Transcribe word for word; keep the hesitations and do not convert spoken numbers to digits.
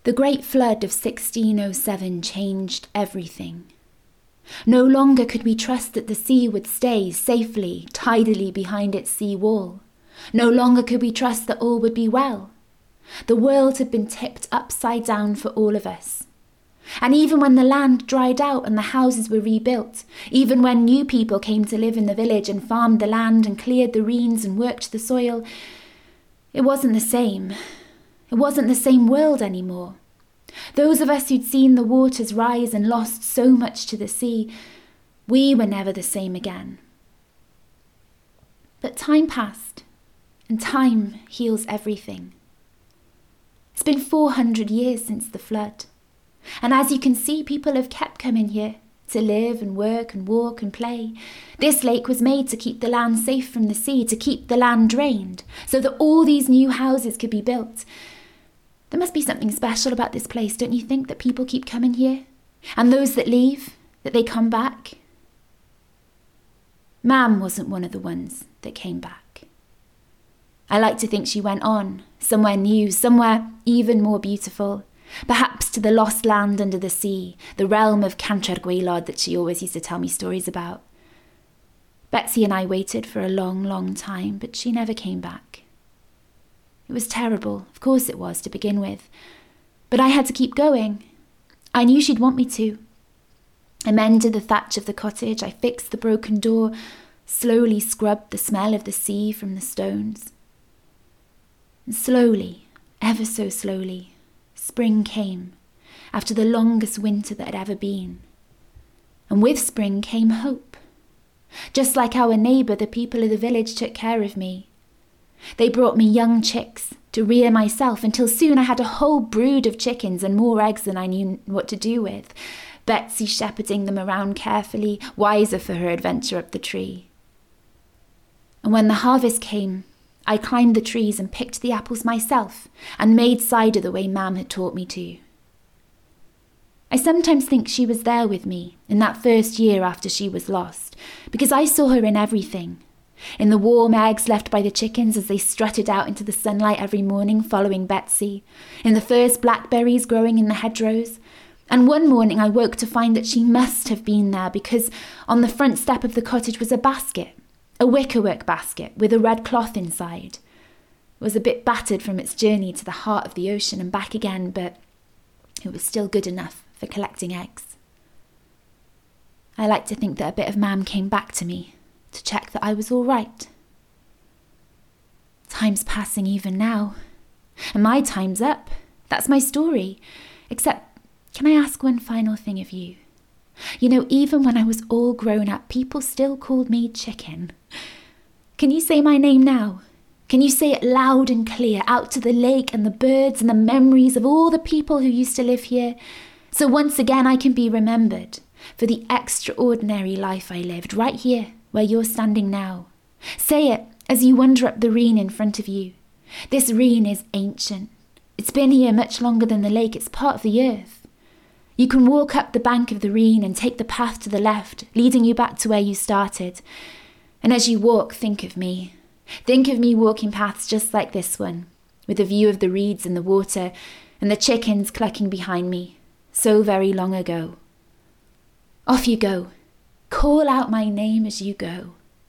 The Great Flood of sixteen oh seven changed everything. No longer could we trust that the sea would stay safely, tidily behind its sea wall. No longer could we trust that all would be well. The world had been tipped upside down for all of us. And even when the land dried out and the houses were rebuilt, even when new people came to live in the village and farmed the land and cleared the reens and worked the soil, it wasn't the same. It wasn't the same world anymore. Those of us who'd seen the waters rise and lost so much to the sea, we were never the same again. But time passed, and time heals everything. It's been four hundred years since the flood, and as you can see, people have kept coming here to live and work and walk and play. This lake was made to keep the land safe from the sea, to keep the land drained, so that all these new houses could be built. There must be something special about this place, don't you think, that people keep coming here? And those that leave, that they come back? Mam wasn't one of the ones that came back. I like to think she went on, somewhere new, somewhere even more beautiful, perhaps to the lost land under the sea, the realm of Cantre'r Gwaelod that she always used to tell me stories about. Betsy and I waited for a long, long time, but she never came back. It was terrible, of course it was, to begin with. But I had to keep going. I knew she'd want me to. I mended the thatch of the cottage, I fixed the broken door, slowly scrubbed the smell of the sea from the stones. And slowly, ever so slowly, spring came, after the longest winter that had ever been. And with spring came hope. Just like our neighbour, the people of the village took care of me. They brought me young chicks to rear myself until soon I had a whole brood of chickens and more eggs than I knew what to do with, Betsy shepherding them around carefully, wiser for her adventure up the tree. And when the harvest came, I climbed the trees and picked the apples myself and made cider the way Mam had taught me to. I sometimes think she was there with me in that first year after she was lost, because I saw her in everything. In the warm eggs left by the chickens as they strutted out into the sunlight every morning following Betsy, in the first blackberries growing in the hedgerows, and one morning I woke to find that she must have been there because on the front step of the cottage was a basket, a wickerwork basket with a red cloth inside. It was a bit battered from its journey to the heart of the ocean and back again, but it was still good enough for collecting eggs. I like to think that a bit of Mam came back to me to check that I was all right. Time's passing even now, and my time's up. That's my story. Except, can I ask one final thing of you? You know, even when I was all grown up, people still called me Chicken. Can you say my name now? Can you say it loud and clear out to the lake and the birds and the memories of all the people who used to live here? So once again I can be remembered for the extraordinary life I lived right here where you're standing now. Say it as you wander up the Reen in front of you. This Reen is ancient. It's been here much longer than the lake. It's part of the earth. You can walk up the bank of the Reen and take the path to the left, leading you back to where you started. And as you walk, think of me. Think of me walking paths just like this one, with a view of the reeds and the water, and the chickens clucking behind me, so very long ago. Off you go. Call out my name as you go.